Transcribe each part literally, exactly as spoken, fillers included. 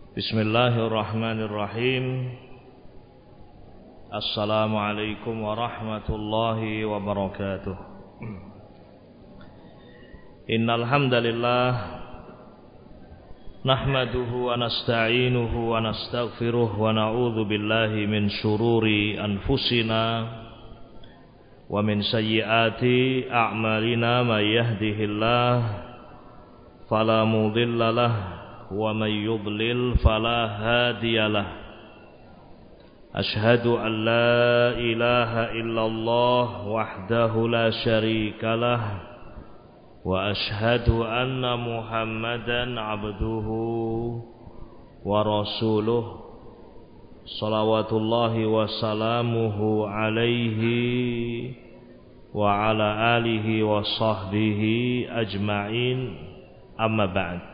Bismillahirrahmanirrahim. Assalamualaikum warahmatullahi wabarakatuh. Innal hamdalillah nahmaduhu wa nasta'inuhu wa nastaghfiruh wa na'udzu billahi min shururi anfusina wa min sayyiati a'malina may yahdihillah fala mudilla lahu wa may yudlil fala hadiyalah. Ashhadu an la ilaha illallah wahdahu la syarikalah wa ashhadu anna Muhammadan abduhu wa rasuluh salawatullahi wa salamuhu alaihi wa ala alihi wa sahbihi ajma'in, amma ba'd.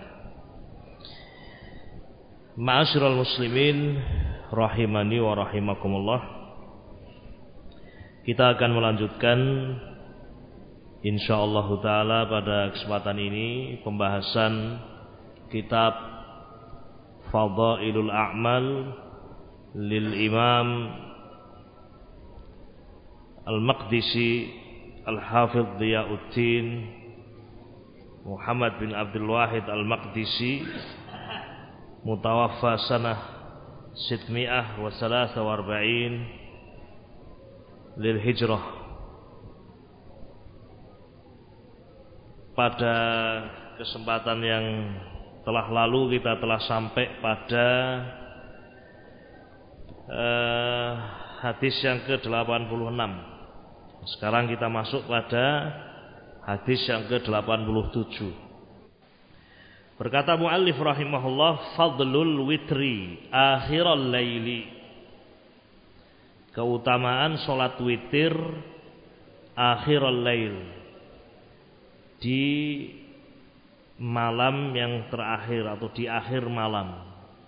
Ma'asyiral muslimin rahimani wa rahimakumullah. Kita akan melanjutkan insyaallah taala pada kesempatan ini pembahasan kitab Fadailul A'mal lil Imam Al-Maqdisi Al-Hafidh Diyauddin Muhammad bin Abdul Wahid Al-Maqdisi, mutawaffa sanah sitmi'ah wa salasa wa arba'in lil hijrah. Pada kesempatan yang telah lalu kita telah sampai pada uh, hadis yang ke delapan puluh enam. Sekarang kita masuk pada hadis yang ke delapan puluh tujuh. Berkata muallif rahimahullah, fadlul witri akhiral laili, keutamaan salat witir akhiral lail, di malam yang terakhir atau di akhir malam.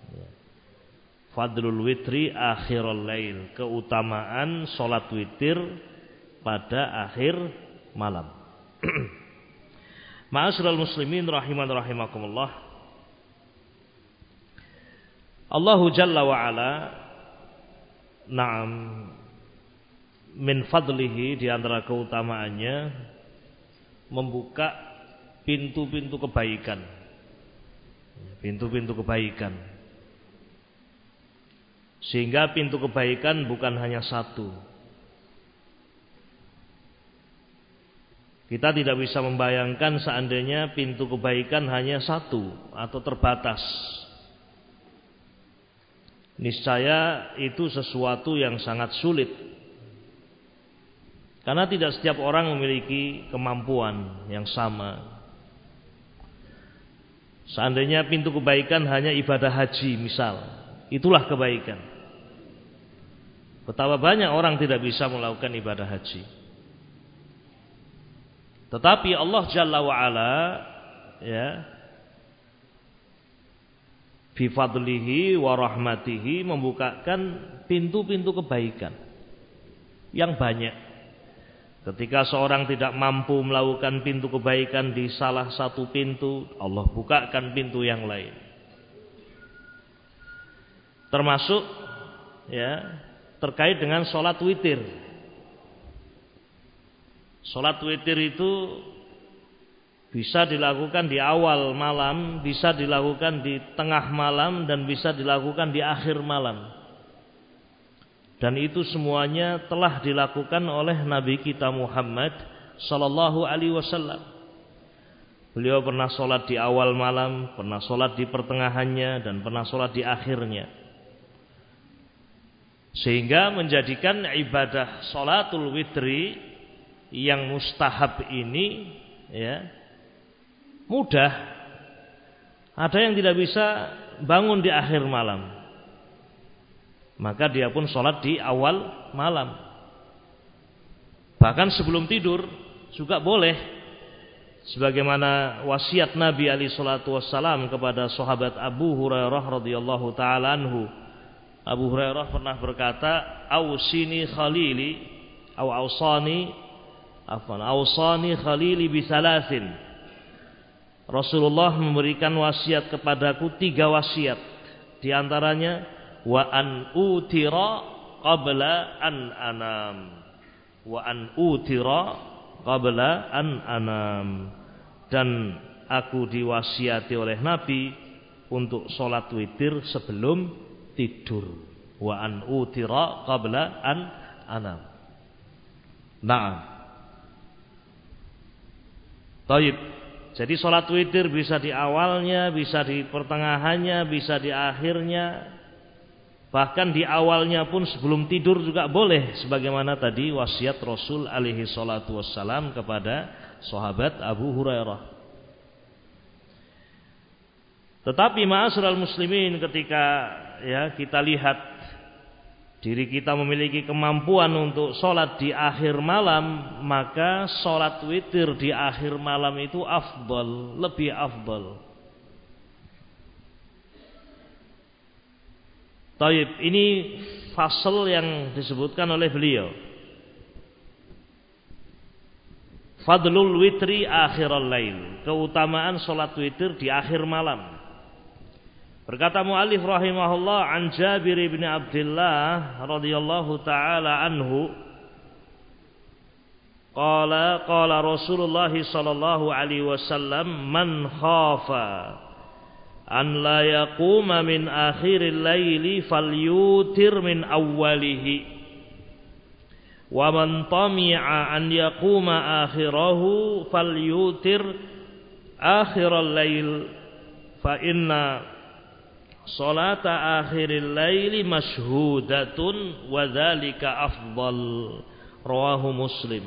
Fadlul witri akhiral lail, keutamaan salat witir pada akhir malam. Ma'asyiral muslimin rahiman rahimakumullah. Allahu jalla wa ala, na'am, min fadlihi, di antara keutamaannya membuka pintu-pintu kebaikan. Pintu-pintu kebaikan. Sehingga pintu kebaikan bukan hanya satu. Kita tidak bisa membayangkan seandainya pintu kebaikan hanya satu atau terbatas. Niscaya itu sesuatu yang sangat sulit. Karena tidak setiap orang memiliki kemampuan yang sama. Seandainya pintu kebaikan hanya ibadah haji misal, itulah kebaikan. Betapa banyak orang tidak bisa melakukan ibadah haji. Tetapi Allah Jalla wa'ala, ya, fi fadlihi wa rahmatihi, membukakan pintu-pintu kebaikan yang banyak. Ketika seorang tidak mampu melakukan pintu kebaikan di salah satu pintu, Allah bukakan pintu yang lain. Termasuk, ya, terkait dengan sholat witir. Sholat witir itu bisa dilakukan di awal malam, bisa dilakukan di tengah malam, dan bisa dilakukan di akhir malam. Dan itu semuanya telah dilakukan oleh Nabi kita Muhammad sallallahu alaihi wasallam. Beliau pernah sholat di awal malam, pernah sholat di pertengahannya, dan pernah sholat di akhirnya. Sehingga menjadikan ibadah sholatul witri yang mustahab ini, ya, mudah. Ada yang tidak bisa bangun di akhir malam, maka dia pun sholat di awal malam. Bahkan sebelum tidur juga boleh, sebagaimana wasiat Nabi alaihi salatu wassalam kepada sahabat Abu Hurairah radhiyallahu taala anhu. Abu Hurairah pernah berkata, "Ausini khalili, au ausani Afan awsani khalili bisalasin." Rasulullah memberikan wasiat kepadaku tiga wasiat. Di antaranya wa an utira qabla an anam. Wa an utira qabla an anam. Dan aku diwasiati oleh Nabi untuk sholat witir sebelum tidur. Wa an utira qabla an anam. Naam. Taib. Jadi sholat witir bisa di awalnya, bisa di pertengahannya, bisa di akhirnya. Bahkan di awalnya pun sebelum tidur juga boleh. Sebagaimana tadi wasiat Rasul alaihi salatu wassalam kepada sahabat Abu Hurairah. Tetapi ma'asyiral muslimin, ketika ya kita lihat diri kita memiliki kemampuan untuk sholat di akhir malam, maka sholat witir di akhir malam itu afdal, lebih afdal. Taib, ini fasal yang disebutkan oleh beliau. Fadlul witri akhiral lail, keutamaan sholat witir di akhir malam. Berkata mu'allif rahimahullah, an Jabir bin Abdullah radhiyallahu taala anhu, qala qala Rasulullah sallallahu alaihi wasallam, man khafa an la yaquma min akhiril laili falyutir min awwalihi, wa man tami'a an yaquma akhirahu falyutir akhiral lail, fa inna salata akhiril laili mashhudatun wa dzalika afdal. Rawahu Muslim.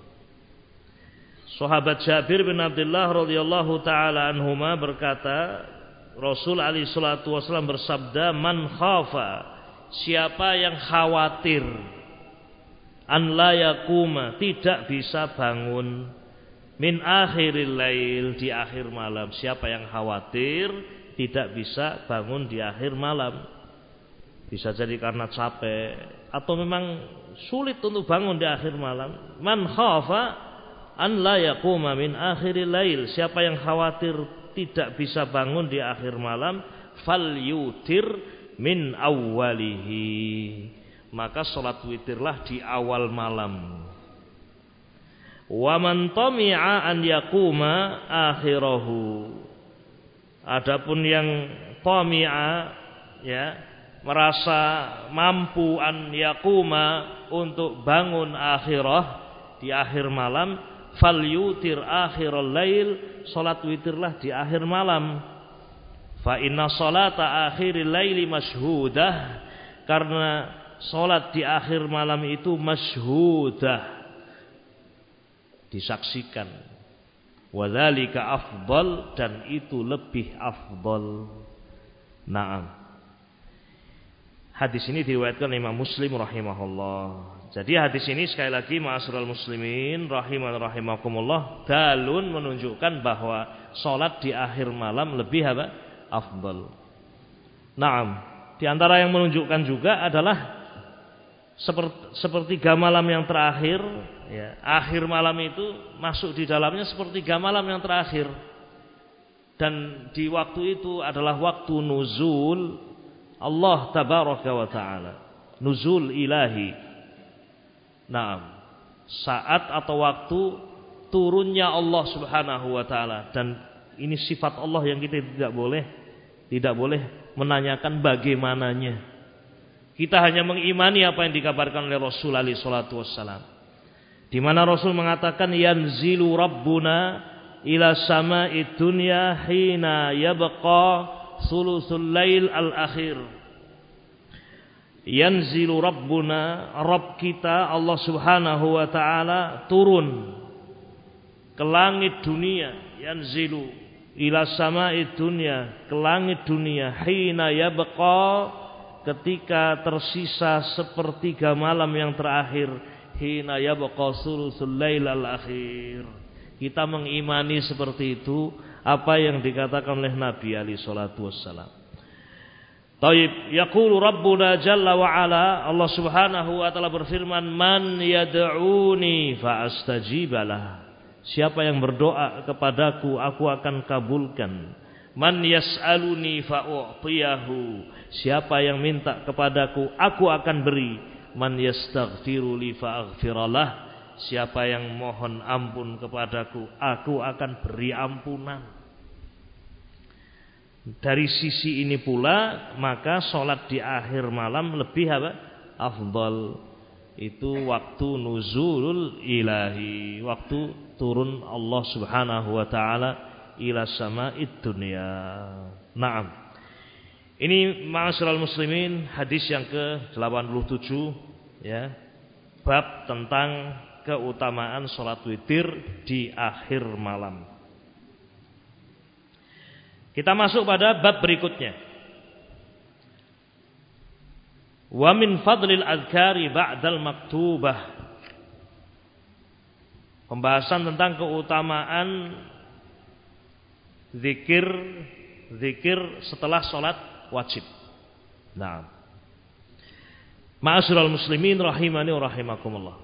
Sahabat Jabir bin Abdullah radhiyallahu taala anhuma berkata, Rasul alaihi salatu wasallam bersabda, man khafa, siapa yang khawatir, an la yaquma, tidak bisa bangun, min akhiril lail, di akhir malam. Siapa yang khawatir tidak bisa bangun di akhir malam, bisa jadi karena capek atau memang sulit untuk bangun di akhir malam. Man khafa an la yaquma min akhiril lail, siapa yang khawatir tidak bisa bangun di akhir malam, fal yutir min awwalihi, maka salat witirlah di awal malam. Wa man tami'a an yaquma akhirahu, adapun yang tami'a, ya, merasa mampu an yaquma, untuk bangun akhirah di akhir malam, fal yutir akhiral lail, salat witirlah di akhir malam. Fa inna salata akhiril laili masyhudah, karena salat di akhir malam itu masyhudah, disaksikan. Wa dzalika afdal, dan itu lebih afdal. Naam. Hadis ini diriwayatkan Imam Muslim rahimahullah. Jadi hadis ini sekali lagi ma'asyiral muslimin rahiman rahimakumullah, dalun menunjukkan bahwa salat di akhir malam lebih apa? Afdal. Naam. Di antara yang menunjukkan juga adalah seperti sepertiga malam yang terakhir, ya, akhir malam itu masuk di dalamnya sepertiga malam yang terakhir, dan di waktu itu adalah waktu nuzul Allah tabaraka wa taala, nuzul ilahi. Naam, saat atau waktu turunnya Allah subhanahu wa taala, dan ini sifat Allah yang kita tidak boleh tidak boleh menanyakan bagaimananya. Kita hanya mengimani apa yang dikabarkan oleh Rasul alaihi salatu wassalam, di mana Rasul mengatakan, yanzilu rabbuna ila sama'id dunya hina yabqa thuluthul lail al-akhir. Yanzilu rabbuna, Rabb kita Allah subhanahu wa ta'ala turun ke langit dunia. Yanzilu ila sama'id dunya, ke langit dunia, hina yabqa, ketika tersisa sepertiga malam yang terakhir, hina yabqa thuluthul lail al-akhir. Kita mengimani seperti itu apa yang dikatakan oleh Nabi alaihi salatu wassalam. Taib, yaqulu rabbuna jalla wa ala, Allah subhanahu wa ta'ala berfirman, man yad'uni fa astajibalah, siapa yang berdoa kepadaku aku akan kabulkan. Man yas'aluni fa'u'tiyahu. Siapa yang minta kepadaku, aku akan beri. Man yastaghfiru li fa'aghfiralah. Siapa yang mohon ampun kepadaku, aku akan beri ampunan. Dari sisi ini pula, maka sholat di akhir malam lebih apa? Afdal. Itu waktu nuzulul ilahi, waktu turun Allah subhanahu wa ta'ala ila sama'id dunya. Naam. Ini ma'asyiral muslimin, hadis yang ke delapan puluh tujuh, ya. Bab tentang keutamaan sholat witir di akhir malam. Kita masuk pada bab berikutnya. Wa min fadlil adhkari ba'dal maktubah. Pembahasan tentang keutamaan zikir zikir setelah sholat wajib. Nah, ma'asyiral muslimin rahimani wa rahimakumullah.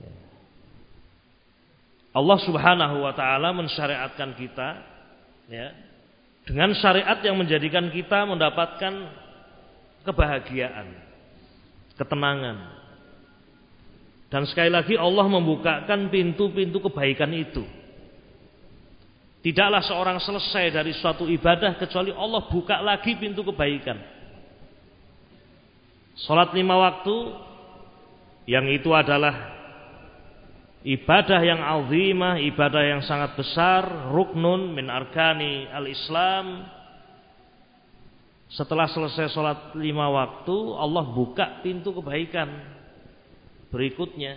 Allah subhanahu wa ta'ala mensyariatkan kita, ya, dengan syariat yang menjadikan kita mendapatkan kebahagiaan, ketenangan. Dan sekali lagi Allah membukakan pintu-pintu kebaikan itu. Tidaklah seorang selesai dari suatu ibadah kecuali Allah buka lagi pintu kebaikan. Salat lima waktu, yang itu adalah ibadah yang azimah, ibadah yang sangat besar, ruknun min arkani al-Islam. Setelah selesai sholat lima waktu, Allah buka pintu kebaikan berikutnya.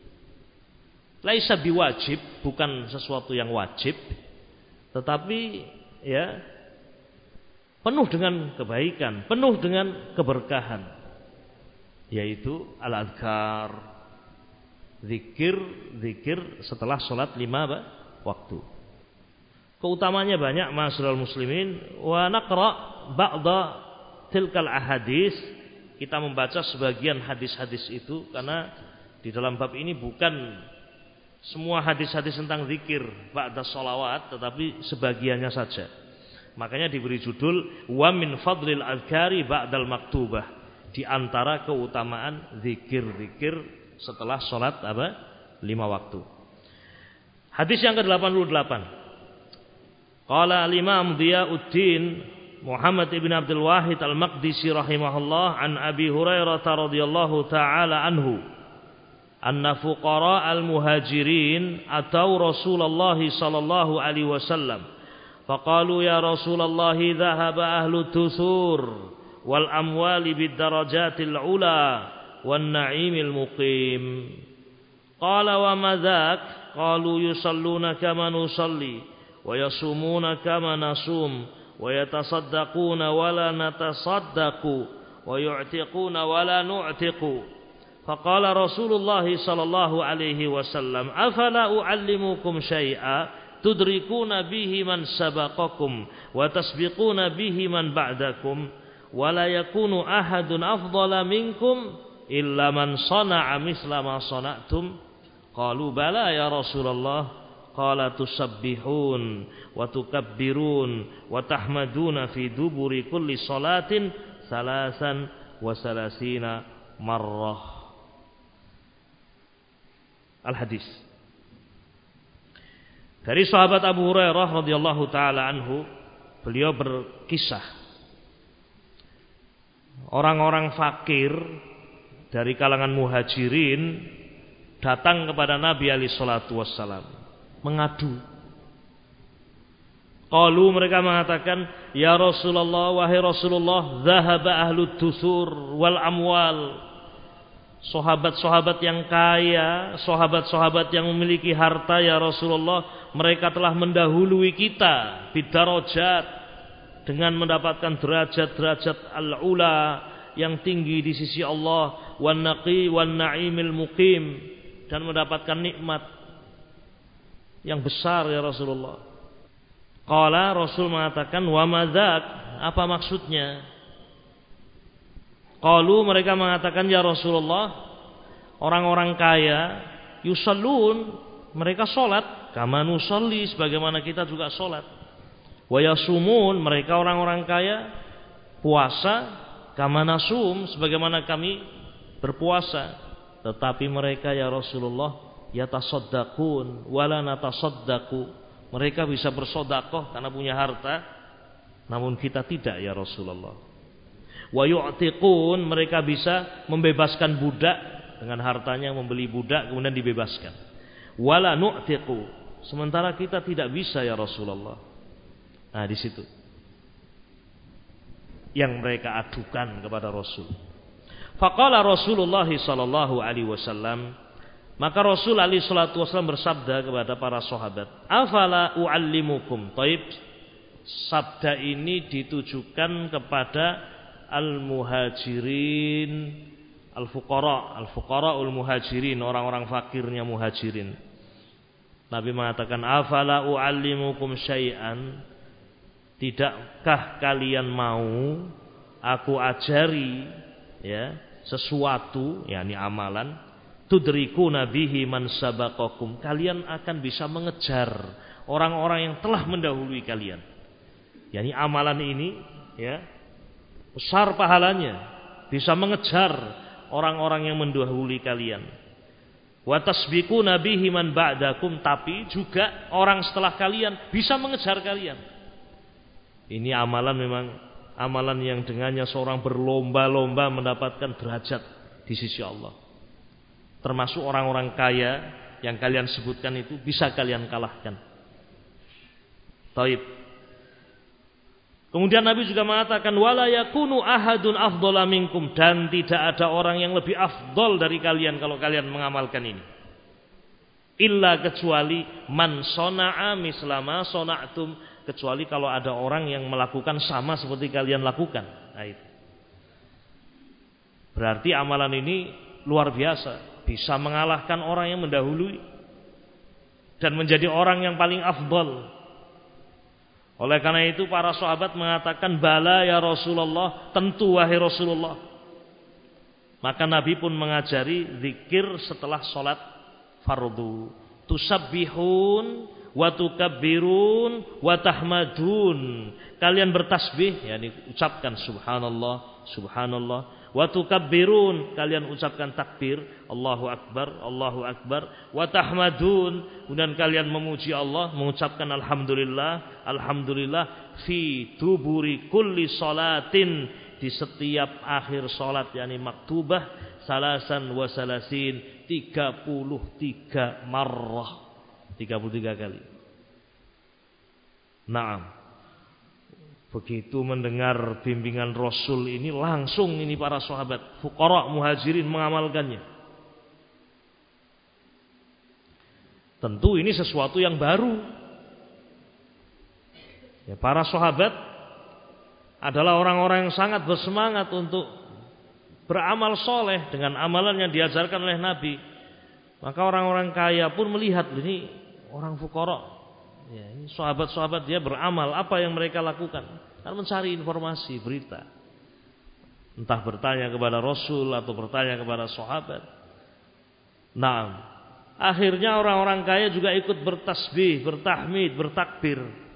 Laisa biwajib, bukan sesuatu yang wajib, tetapi ya penuh dengan kebaikan, penuh dengan keberkahan, yaitu al-adhkar, zikir zikir setelah sholat lima waktu. Keutamanya banyak, ma'asyiral muslimin. Wa naqra ba'da tilkal ahadits. Kita membaca sebagian hadis-hadis itu, karena di dalam bab ini bukan semua hadis-hadis tentang zikir ba'da sholawat, tetapi sebagiannya saja. Makanya diberi judul wa min fadlil adhkari ba'dal maktubah, di antara keutamaan zikir-zikir setelah sholat apa? Lima waktu. Hadis yang ke delapan puluh delapan. Qala al-Imam Diyauddin Muhammad ibn Abdul Wahid al-Maqdisi rahimahullah an Abi Hurairah radhiyallahu taala anhu anna fuqara al-muhajirin atau Rasulullah sallallahu alaihi wasallam faqalu ya Rasulullah dhahaba ahlu tusur wal amwali bid darajatil ula wan na'imil muqim. Qala wa madzak? Qalu yusalluna kama nusalli wa yasumuna kama nasum wa yatasaddaquna wa la natasaddaqu wa yu'tiquna wa la nu'tiqu. Faqala Rasulullah sallallahu alaihi wasallam afala u'allimukum syai'a tudrikuna bihi man sabaqakum wa tasbiquna bihi man ba'dakum wa la yakunu ahadun afdala minkum illa man sana'a misla ma sana'tum. Qalu bala ya Rasulullah. Qala tusabbihun wa tukabbirun wa tahmaduna fi duburi kulli salatin salasan wa salasina marrah. Al-hadis dari sahabat Abu Hurairah radhiyallahu taala anhu, beliau berkisah orang-orang fakir dari kalangan muhajirin datang kepada Nabi alaihi salatu wassalam mengadu. Qalu, mereka mengatakan, ya Rasulullah, wahai Rasulullah, zahaba ahlu dusur wal amwal. Sahabat-sahabat yang kaya, sahabat-sahabat yang memiliki harta, ya Rasulullah, mereka telah mendahului kita bidarajat, dengan mendapatkan derajat-derajat al-ula yang tinggi di sisi Allah, wan naqi wan na'imil muqim, dan mendapatkan nikmat yang besar, ya Rasulullah. Qala, Rasul mengatakan, wa madzak? Apa maksudnya? Qalu, mereka mengatakan, ya Rasulullah, orang-orang kaya yusallun, mereka sholat kama nusalli, sebagaimana kita juga sholat, Wa yasumun, mereka orang-orang kaya puasa kama nasum, sebagaimana kami berpuasa. Tetapi mereka ya Rasulullah yatasaddaqun wala natasaddaqu, mereka bisa bersedekah karena punya harta, namun kita tidak ya Rasulullah. Wa yu'tiqun, mereka bisa membebaskan budak dengan hartanya, membeli budak kemudian dibebaskan. Wala nu'tiqu, sementara kita tidak bisa ya Rasulullah. Nah, di situ yang mereka adukan kepada Rasul. Faqala Rasulullah sallallahu alaihi wasallam, maka Rasul alaihi salatu wasallam bersabda kepada para sahabat, afala uallimukum. Taib, sabda ini ditujukan kepada al-muhajirin, al-fuqara, al-fuqaraul muhajirin, orang-orang fakirnya muhajirin. Nabi mengatakan, afala uallimukum syai'an, tidakkah kalian mau aku ajari ya sesuatu, yakni amalan, tudrikuna bihi man sabaqakum, kalian akan bisa mengejar orang-orang yang telah mendahului kalian. Yakni amalan ini ya besar pahalanya, bisa mengejar orang-orang yang mendahului kalian. Wa tasbiquna bihi man ba'dakum, tapi juga orang setelah kalian bisa mengejar kalian. Ini amalan memang amalan yang dengannya seorang berlomba-lomba mendapatkan derajat di sisi Allah. Termasuk orang-orang kaya yang kalian sebutkan itu bisa kalian kalahkan. Taib. Kemudian Nabi juga mengatakan, wala yakunu ahadun afdhala minkum, dan tidak ada orang yang lebih afdol dari kalian kalau kalian mengamalkan ini. Illa, kecuali man sona'a mislama sona'tum, kecuali kalau ada orang yang melakukan sama seperti kalian lakukan. Nah, itu berarti amalan ini luar biasa, bisa mengalahkan orang yang mendahului dan menjadi orang yang paling afdal. Oleh karena itu para sahabat mengatakan, bala ya Rasulullah, tentu wahai Rasulullah. Maka Nabi pun mengajari zikir setelah sholat fardu. Tusabbihun wa tukabbirun wa tahmadun, kalian bertasbih, yakni ucapkan subhanallah subhanallah, wa tukabbirun, kalian ucapkan takbir Allahu akbar Allahu akbar, wa tahmadun, kemudian kalian memuji Allah, mengucapkan alhamdulillah alhamdulillah, fi duburi kulli salatin, di setiap akhir salat, yakni maktubah, salasan wa salasin, tiga puluh tiga marrah, tiga puluh tiga kali. Naam. Begitu mendengar bimbingan Rasul ini, langsung ini para sahabat fuqara muhajirin mengamalkannya. Tentu ini sesuatu yang baru. Ya, para sahabat adalah orang-orang yang sangat bersemangat untuk beramal soleh dengan amalan yang diajarkan oleh Nabi. Maka orang-orang kaya pun melihat, ini orang fuqara, ya, ini sahabat-sahabat dia beramal, apa yang mereka lakukan? Kan mencari informasi, berita, entah bertanya kepada Rasul atau bertanya kepada sahabat. Nah, akhirnya orang-orang kaya juga ikut bertasbih, bertahmid, bertakbir.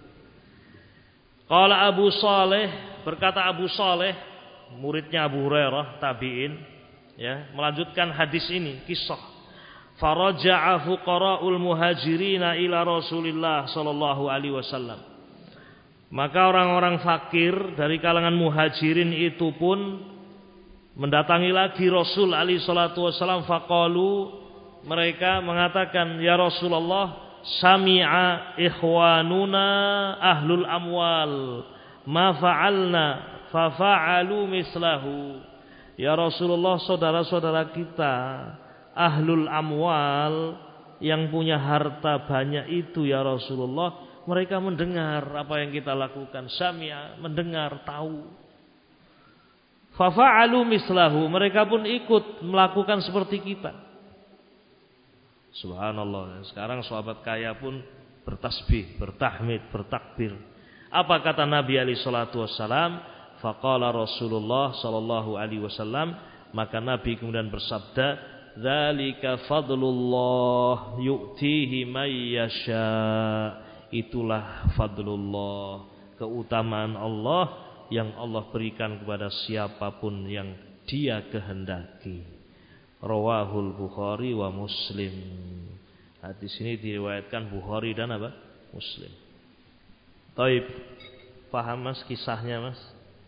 Qala Abu Saleh, berkata Abu Saleh, muridnya Abu Hurairah, tabi'in, ya, melanjutkan hadis ini, kisah. Faraja'a fuqara'ul muhajirina ila Rasulillah sallallahu alaihi wasallam. Maka orang-orang fakir dari kalangan muhajirin itu pun mendatangi lagi Rasul alaihi salatu wasallam. Faqalu, mereka mengatakan, ya Rasulullah, sami'a ikhwanuna ahlul amwal ma fa'alna fa fa'alu mislahu. Ya Rasulullah, saudara-saudara kita ahlul amwal yang punya harta banyak itu ya Rasulullah, mereka mendengar apa yang kita lakukan. Sami'a, mendengar, tahu. Fa fa'alu mislahu, mereka pun ikut melakukan seperti kita. Subhanallah. Sekarang sahabat kaya pun bertasbih, bertahmid, bertakbir. Apa kata Nabi alaihi salatu wassalam? Faqala Rasulullah sallallahu alaihi wasallam, maka Nabi kemudian bersabda, dzalika fadlullah yu'tihi may yasha. Itulah fadlullah, keutamaan Allah yang Allah berikan kepada siapapun yang Dia kehendaki. Rawahul Bukhari wa Muslim. Hadis ini diriwayatkan Bukhari dan apa? Muslim. Taib. Paham Mas kisahnya Mas?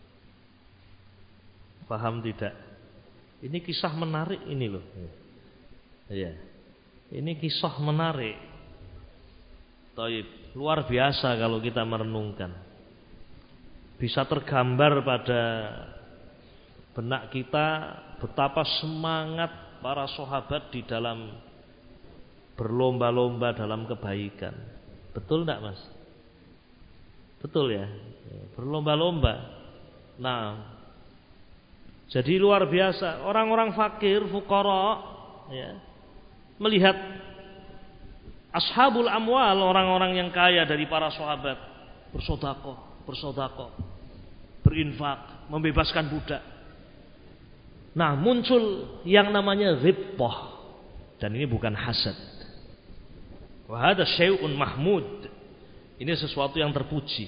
Paham tidak? Ini kisah menarik ini loh. Iya. Ini kisah menarik. Taib. Luar biasa kalau kita merenungkan. Bisa tergambar pada benak kita betapa semangat para sahabat di dalam berlomba-lomba dalam kebaikan. Betul enggak Mas? Betul ya? Berlomba-lomba. Nah, jadi luar biasa. Orang-orang fakir, fuqara, ya, melihat ashabul amwal, orang-orang yang kaya dari para sahabat, bersedekah, bersedekah, berinfak, membebaskan budak. Nah, muncul yang namanya ghibthah, dan ini bukan hasad. Wa hadza syai'un mahmud. Ini sesuatu yang terpuji.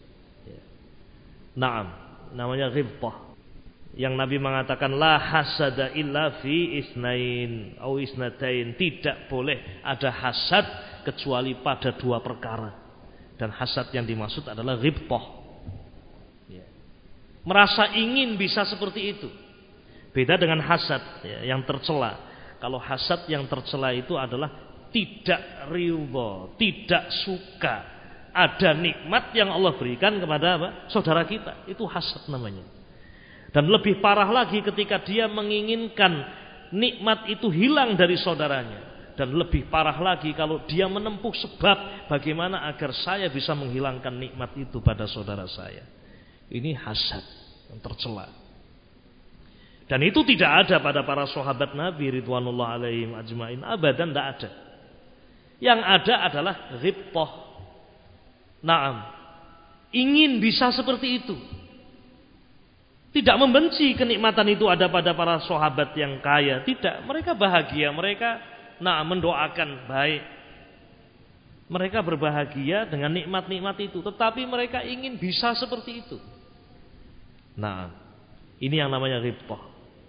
Naam, namanya ghibthah. Yang Nabi mengatakan la hasada illa fi isnain au isnatain, tidak boleh ada hasad kecuali pada dua perkara. Dan hasad yang dimaksud adalah ghibthah. Ya. Merasa ingin bisa seperti itu. Beda dengan hasad ya, yang tercela. Kalau hasad yang tercela itu adalah tidak ridha, tidak suka ada nikmat yang Allah berikan kepada apa? Saudara kita. Itu hasad namanya. Dan lebih parah lagi ketika dia menginginkan nikmat itu hilang dari saudaranya. Dan lebih parah lagi kalau dia menempuh sebab bagaimana agar saya bisa menghilangkan nikmat itu pada saudara saya. Ini hasad yang tercela. Dan itu tidak ada pada para sahabat Nabi ridwanullah alaihim ajmain, abadan tidak ada. Yang ada adalah ghibthah. Naam. Ingin bisa seperti itu. Tidak membenci kenikmatan itu ada pada para sahabat yang kaya. Tidak, mereka bahagia, mereka nah mendoakan baik. Mereka berbahagia dengan nikmat-nikmat itu, tetapi mereka ingin bisa seperti itu. Nah, ini yang namanya ghibthah.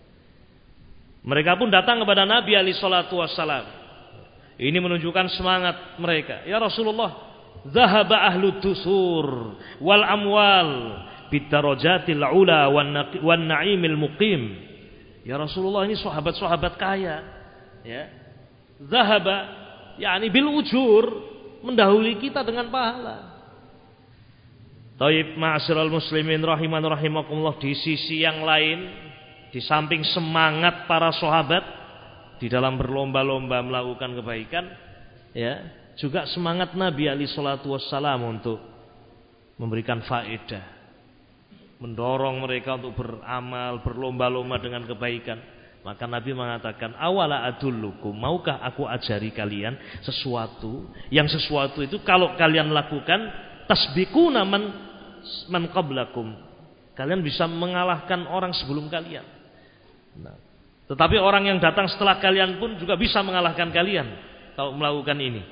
Mereka pun datang kepada Nabi alaihi salatu wassalam. Ini menunjukkan semangat mereka. Ya Rasulullah, zahaba ahlud dusur wal amwal bidarajatil ula wan na'imil muqim. Ya Rasulullah, ini sahabat-sahabat kaya, ya. Zahaba yakni bil ujur, mendahului kita dengan pahala. Taib ma'asyiral muslimin rahiman rahimakumullah, di sisi yang lain, di samping semangat para sahabat di dalam berlomba-lomba melakukan kebaikan, ya, juga semangat Nabi alaihi salatu wassalam untuk memberikan faedah, mendorong mereka untuk beramal, berlomba-lomba dengan kebaikan. Maka Nabi mengatakan, awala adullukum, maukah aku ajari kalian sesuatu, yang sesuatu itu kalau kalian lakukan, tasbiquna man man qablakum, kalian bisa mengalahkan orang sebelum kalian. Nah, tetapi orang yang datang setelah kalian pun juga bisa mengalahkan kalian kalau melakukan ini.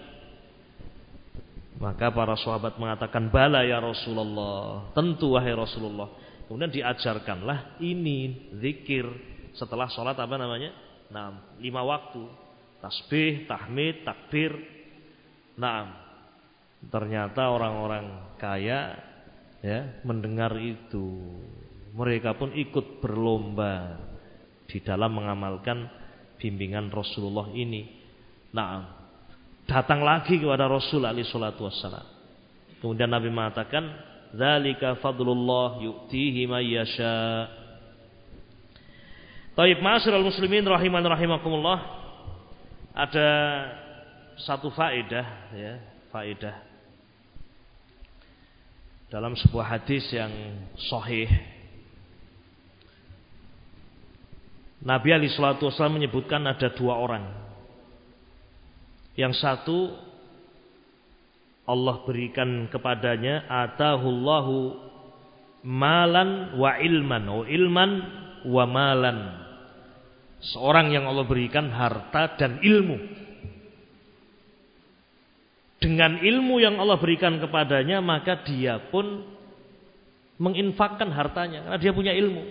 Maka para sahabat mengatakan, bala ya Rasulullah, tentu wahai Rasulullah. Kemudian diajarkanlah ini zikir setelah sholat apa namanya? Nah, lima waktu, tasbih, tahmid, takbir. Nah, ternyata orang-orang kaya ya mendengar itu, mereka pun ikut berlomba di dalam mengamalkan bimbingan Rasulullah ini. Nah, datang lagi kepada Rasul alaihi salatu wassalam. Kemudian Nabi mengatakan, dzalika fadlullah yu'tihi may yasha. Taib ma'asyiral muslimin rahiman rahimakumullah, ada satu faedah ya, faedah dalam sebuah hadis yang sahih. Nabi alaihi salatu wasallam menyebutkan ada dua orang. Yang satu Allah berikan kepadanya atahullahu malan wa ilman, wa ilman wa malan. Seorang yang Allah berikan harta dan ilmu. Dengan ilmu yang Allah berikan kepadanya, maka dia pun menginfakkan hartanya karena dia punya ilmu.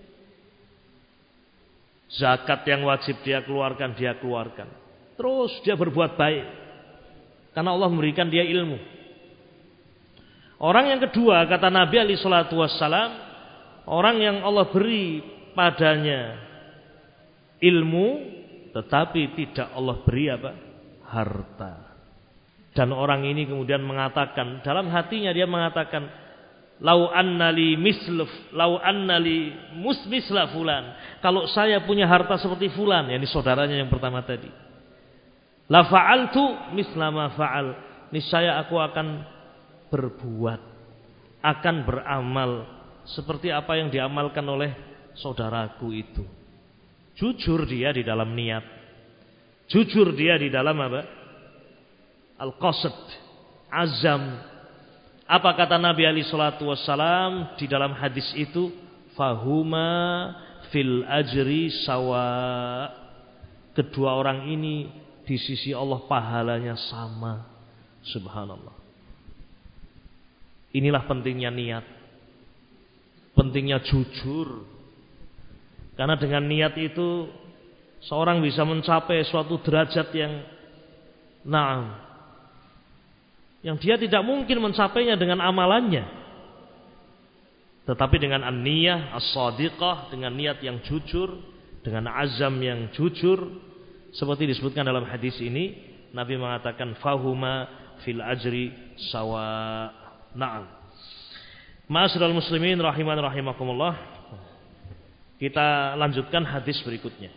Zakat yang wajib dia keluarkan, dia keluarkan. Terus dia berbuat baik karena Allah memberikan dia ilmu. Orang yang kedua, kata Nabi alaihi salatu wassalam, orang yang Allah beri padanya ilmu tetapi tidak Allah beri apa? Harta. Dan orang ini kemudian mengatakan, dalam hatinya dia mengatakan, lau annali misluf, lau annali musmisla fulan. Kalau saya punya harta seperti fulan, yakni saudaranya yang pertama tadi. La fa'altu misla ma fa'al. Niscaya aku akan berbuat, akan beramal seperti apa yang diamalkan oleh saudaraku itu. Jujur dia di dalam niat. Jujur dia di dalam apa? Al-qasd, azam. Apa kata Nabi alaihi salatu wassalam di dalam hadis itu? Fahuma fil ajri sawa. Kedua orang ini di sisi Allah pahalanya sama. Subhanallah. Inilah pentingnya niat. Pentingnya jujur. Karena dengan niat itu seorang bisa mencapai suatu derajat yang na'am, yang dia tidak mungkin mencapainya dengan amalannya. Tetapi dengan an-niyah as-shadiqah, dengan niat yang jujur, dengan azam yang jujur, seperti disebutkan dalam hadis ini, Nabi mengatakan fahuma fil ajri sawa. Na'am. Ma'asyiral muslimin rahiman rahimakumullah. Kita lanjutkan hadis berikutnya.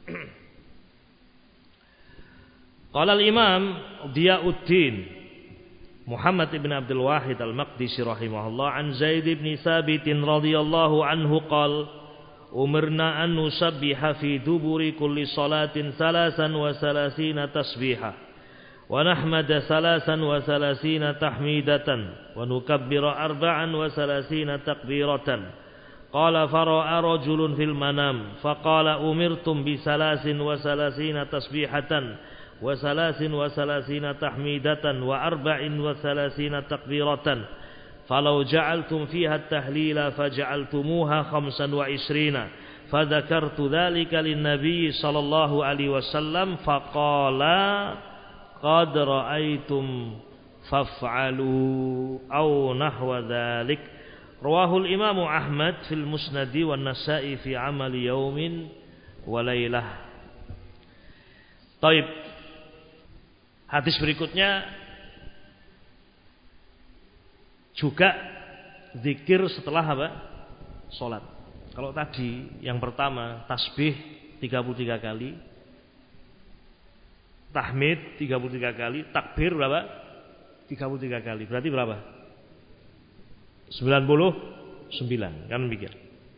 Qala al-Imam Diyauddin Muhammad ibn Abdul Wahid al-Maqdisi rahimahullah an Zaid ibn Thabit radhiyallahu anhu qala umirna an nusabbiha fi duburi kulli salatin salasan wa salasina tasbihah wa nahmada salasan wa salasina tahmidatan wa nukabbira arba'an wa salasina takbiratan. Qala fara'a rajulun fil manam faqala umirtum bi salasin wa salasina tasbihatan wa salasin wa salasina tahmidatan wa arba'in wa salasina takbiratan falau ja'altum fiha at-tahlila faja'altumuha khamsan wa ishrina fadzakartu dzalika lin-nabiy sallallahu alaihi wasallam faqala qad ra'aitum faf'alu aw nahwa dzalik. Rawahul Imam Ahmad fil Musnadi wan Nasa'i fi amali yaumin wa lailah. Taib. Hadis berikutnya juga zikir setelah apa? Salat. Kalau tadi yang pertama tasbih tiga puluh tiga kali, tahmid tiga puluh tiga kali, takbir berapa? tiga puluh tiga kali. Berarti berapa? sembilan puluh sembilan, kan mikir.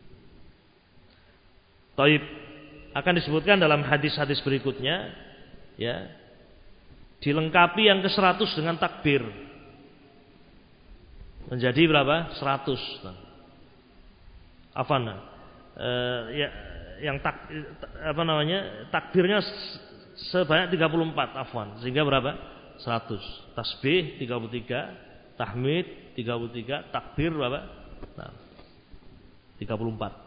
Taib. Akan disebutkan dalam hadis-hadis berikutnya, ya. Dilengkapi yang ke seratus dengan takbir. Menjadi berapa? seratus. Afan. Eh, ya, yang tak apa namanya? Takbirnya sebanyak tiga puluh empat, afwan. Sehingga berapa? seratus. Tasbih tiga puluh tiga, tahmid tiga puluh tiga, takbir berapa? Nah, tiga puluh empat.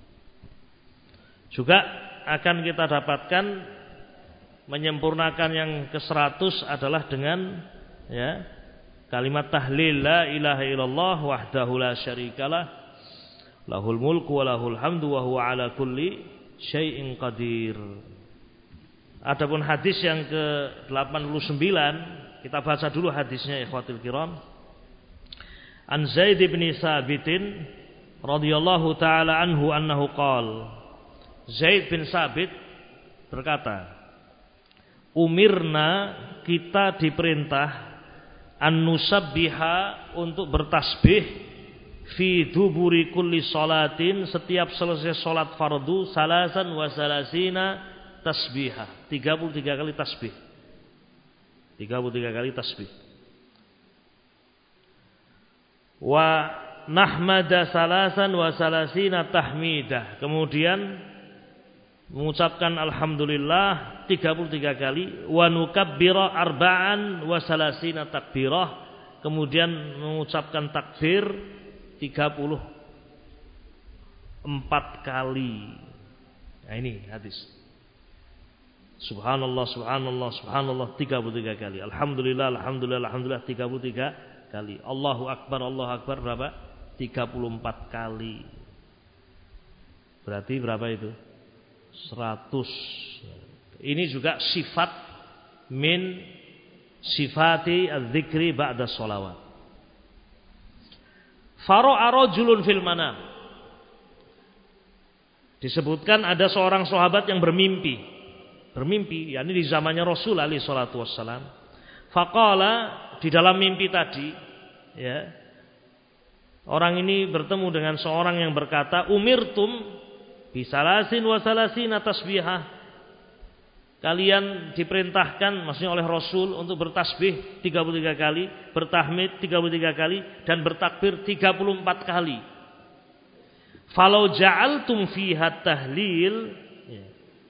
Juga akan kita dapatkan menyempurnakan yang ke seratus adalah dengan ya, kalimat tahlil la ilaha illallah wahdahu la syarikalah lahul mulku wa lahul hamdu wa huwa ala kulli syai'in qadir. Adapun hadis yang ke delapan puluh sembilan, kita baca dulu hadisnya ikhwatul kiram. An Zaid bin Thabit radhiyallahu taala anhu annahu qala, Zaid bin Thabit berkata, umirna, kita diperintah an nusabbiha, untuk bertasbih fi duburi kulli salatin, setiap selesai salat fardu, salasan wa salasina tasbihah, tiga puluh tiga kali tasbih. tiga puluh tiga kali tasbih. Wa nahmada salasan wa salasina tahmidah, kemudian mengucapkan alhamdulillah tiga puluh tiga kali, wa nukabbira arba'an wa salasina takbirah, kemudian mengucapkan takbir tiga puluh empat kali. Nah ini hadis. Subhanallah, subhanallah, subhanallah tiga puluh tiga kali. Alhamdulillah, alhamdulillah, alhamdulillah tiga puluh tiga kali. Allahu akbar, Allahu akbar berapa? tiga puluh empat kali. Berarti berapa itu? seratus. Ini juga sifat min sifati az-zikri ba'da sholawat. Fara'a rajulun fil manam. Disebutkan ada seorang sahabat yang bermimpi. Bermimpi, yakni di zamannya Rasul alaihi salatu wassalam. Faqala, di dalam mimpi tadi, ya. Orang ini bertemu dengan seorang yang berkata, "Umirtum bisalasin wa salasina tasbihah." Kalian diperintahkan, maksudnya oleh Rasul, untuk bertasbih tiga puluh tiga kali, bertahmid tiga puluh tiga kali, dan bertakbir tiga puluh empat kali. Falau ja'altum fiha tahlil, ya.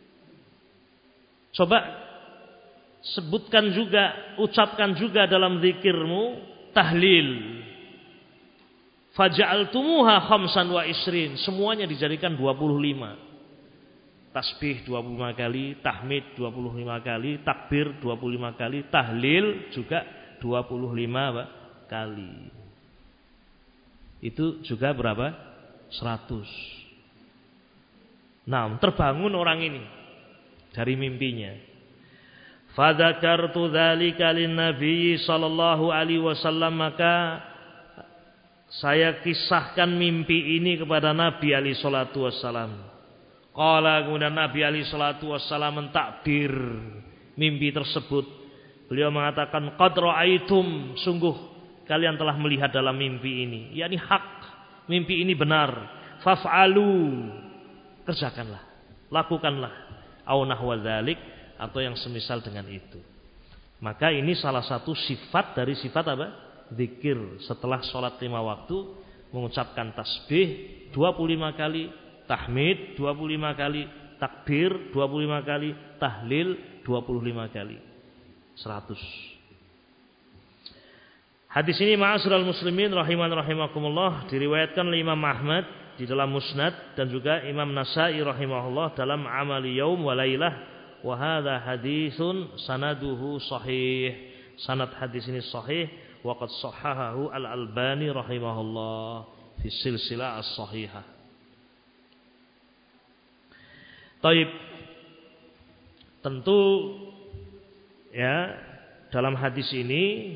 Coba sebutkan juga, ucapkan juga dalam zikirmu tahlil. Faja'altumuha khamsan wa isrin, semuanya dijadikan dua puluh lima. Tasbih dua puluh lima kali, tahmid dua puluh lima kali, takbir dua puluh lima kali, tahlil juga dua puluh lima kali. Itu juga berapa? seratus. Nah, terbangun orang ini dari mimpinya. Fadzakartu dzalika lin-nabi sallallahu alaihi wasallam, maka saya kisahkan mimpi ini kepada Nabi alaihi salatu wassalam. Qala, kemudian Nabi alaihi salatu wassalam mentakbir mimpi tersebut. Beliau mengatakan, qad ra'aitum, sungguh kalian telah melihat dalam mimpi ini, yakni hak, mimpi ini benar. Faf'alu, kerjakanlah, lakukanlah, au nahwa dzalik, atau yang semisal dengan itu. Maka ini salah satu sifat dari sifat apa? Zikir setelah sholat lima waktu, mengucapkan tasbih dua puluh lima kali, tahmid dua puluh lima kali, takbir dua puluh lima kali, tahlil dua puluh lima kali, seratus. Hadis ini ma'asyiral muslimin rahiman rahimakumullah, diriwayatkan oleh Imam Ahmad di dalam Musnad dan juga Imam Nasa'i rahimahullah dalam Amali Yaum wa Lailah, wa hadza hadisun sanaduhu sahih. Sanad hadis ini sahih, wa qad sahhahahu Al-Albani rahimahullah fi silsilah as-sahihah. Taib. Tentu ya, dalam hadis ini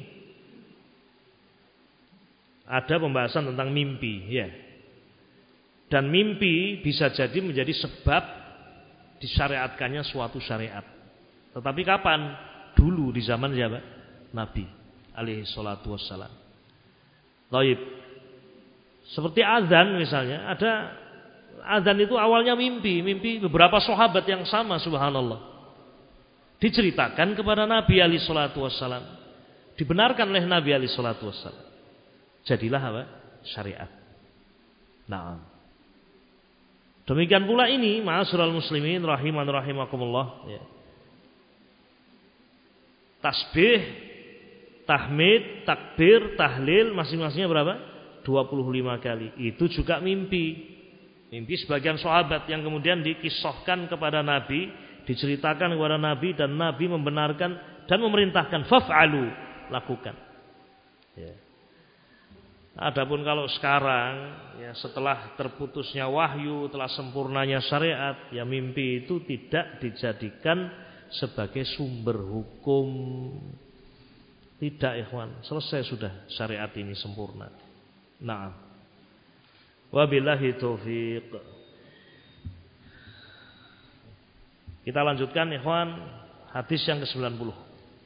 ada pembahasan tentang mimpi, ya. Dan mimpi bisa jadi menjadi sebab disyariatkannya suatu syariat. Tetapi kapan? Dulu di zaman siapa? Nabi alaihi salatu wassalam. Taib. Seperti azan misalnya, ada azan itu awalnya mimpi, mimpi beberapa sahabat yang sama, subhanallah. Diceritakan kepada Nabi alaihi salatu wassalam, dibenarkan oleh Nabi alaihi salatu wassalam. Jadilah apa? Syariat. Nah, demikian pula ini, ma'asyiral muslimin rahiman rahimakumullah, ya. Tasbih, tahmid, takbir, tahlil masing-masingnya berapa? dua puluh lima kali. Itu juga mimpi. Mimpi sebagian sahabat yang kemudian dikisahkan kepada Nabi, diceritakan kepada Nabi, dan Nabi membenarkan dan memerintahkan, faf'alu, lakukan. Ya. Adapun kalau sekarang, ya, setelah terputusnya wahyu, telah sempurnanya syariat, ya mimpi itu tidak dijadikan sebagai sumber hukum. Tidak, ikhwan, selesai sudah syariat ini sempurna. Nah, wabillahi taufiq. Kita lanjutkan, ikhwan, hadis yang ke sembilan puluh.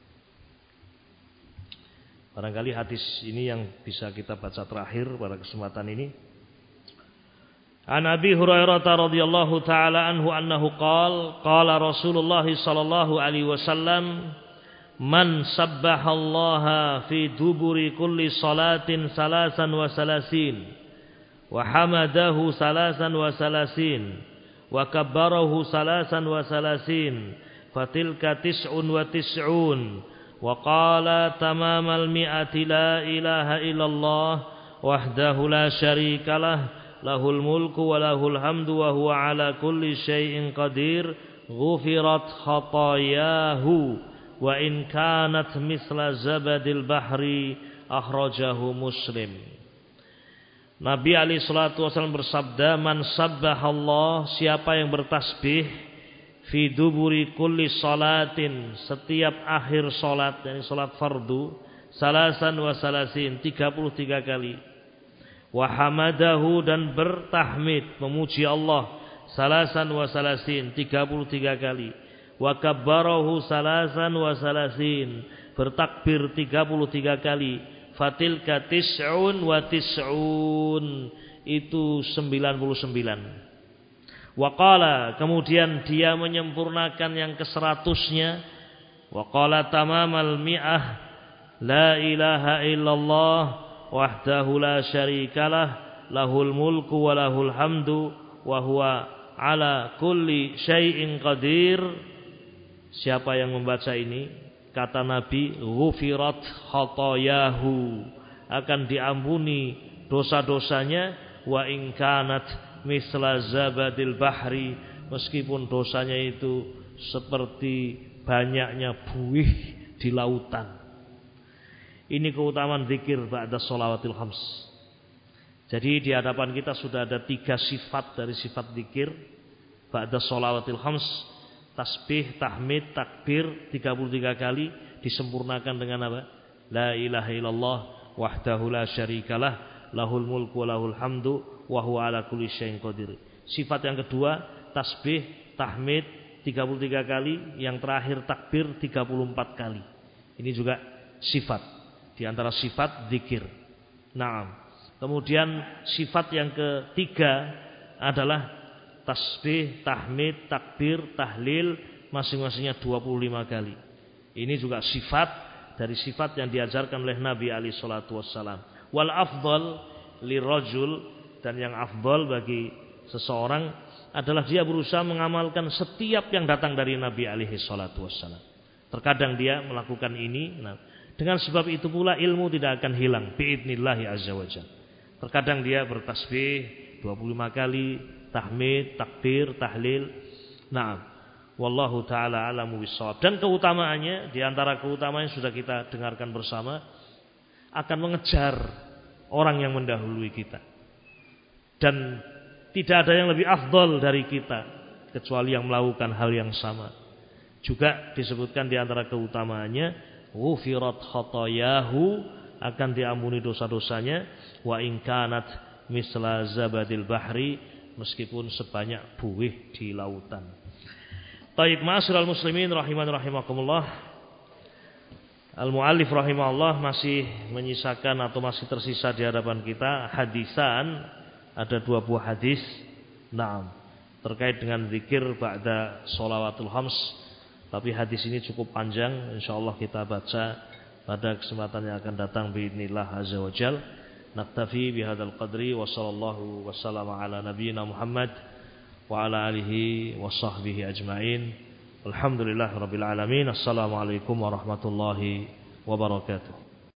Barangkali hadis ini yang bisa kita baca terakhir pada kesempatan ini. An Abi Hurairah radhiyallahu taala anhu annahu qala qala Rasulullah sallallahu alaihi wasallam, man sabbahallaha fi duburi kulli salatin salasan wa salasin wa hamadahu salasan wa salasin wa kabbarahu salasan wa salasin fatilka tis'un wa tis'un wa qala tamamal mi'ati la ilaha illallah wahdahu la syarikalah lahul mulku wa lahul hamdu wa huwa ala kulli syai'in qadir ghufirat khatayahu wa in kanat misla zabadil bahri akhrajahu Muslim. Nabi alaihi salatu wasallam bersabda, man sabbahallah, siapa yang bertasbih fi duburi kulli salatin, setiap akhir salat, yakni salat fardu, salasan wa salasin, tiga puluh tiga kali. Wa hamadahu, dan bertahmid, memuji Allah, salasan wa salasin, tiga puluh tiga kali. Wa kabbarahu salasan wa salasin, bertakbir tiga puluh tiga kali. Fatilka tis'un wa tis'un, itu sembilan puluh sembilan. Wa qala, kemudian dia menyempurnakan yang keseratusnya. Wa qala tamamal mi'ah, la ilaha illallah wahdahu la syarikalah lahul mulku wa lahul hamdu wa huwa ala kulli syai'in qadir. Siapa yang membaca ini, kata Nabi, ghufirat khatayahu, akan diampuni dosa-dosanya, wa in kanat misla zabadil bahri, meskipun dosanya itu seperti banyaknya buih di lautan. Ini keutamaan zikir ba'da sholawatil khams. Jadi di hadapan kita sudah ada tiga sifat dari sifat zikir ba'da sholawatil khams. Tasbih, tahmid, takbir tiga puluh tiga kali, disempurnakan dengan apa? La ilaha illallah wahdahu la syarikalah lahul mulku wa lahul hamdu wa huwa ala kulli syai'in qadir. Sifat yang kedua, tasbih, tahmid tiga puluh tiga kali, yang terakhir takbir tiga puluh empat kali. Ini juga sifat di antara sifat zikir. Naam. Kemudian sifat yang ketiga adalah tasbih, tahmid, takbir, tahlil, masing-masingnya dua puluh lima kali. Ini juga sifat dari sifat yang diajarkan oleh Nabi alaihi salatu wassalam. Wal afdal lirajul, dan yang afdal bagi seseorang adalah dia berusaha mengamalkan setiap yang datang dari Nabi alaihi salatu wassalam. Terkadang dia melakukan ini, nah, dengan sebab itu pula ilmu tidak akan hilang biidznillah azza wajalla. Terkadang dia bertasbih dua puluh lima kali, tahmid, takbir, tahlil. Naam. Wallahu taala alamu bissawab. Dan keutamaannya, di antara keutamaannya sudah kita dengarkan bersama, akan mengejar orang yang mendahului kita. Dan tidak ada yang lebih afdal dari kita kecuali yang melakukan hal yang sama. Juga disebutkan di antara keutamaannya, ghufirat khatayahu, akan diampuni dosa-dosanya, wa in kanat misla zabadil bahri, meskipun sebanyak buih di lautan. Taib, ma'asyiral muslimin rahiman rahimakumullah. Al-muallif rahimahullah masih menyisakan atau masih tersisa di hadapan kita hadisan, ada dua buah hadis. Naam, terkait dengan zikir ba'da sholawatul khams. Tapi hadis ini cukup panjang, insyaallah kita baca pada kesempatan yang akan datang biidznillah azza wajal. Naktafi bihadzal qadri wa sallallahu wasallama ala nabiyyina Muhammad wa ala alihi wa sahbihi ajmain. Alhamdulillahirabbil alamin. Assalamualaikum warahmatullahi wabarakatuh.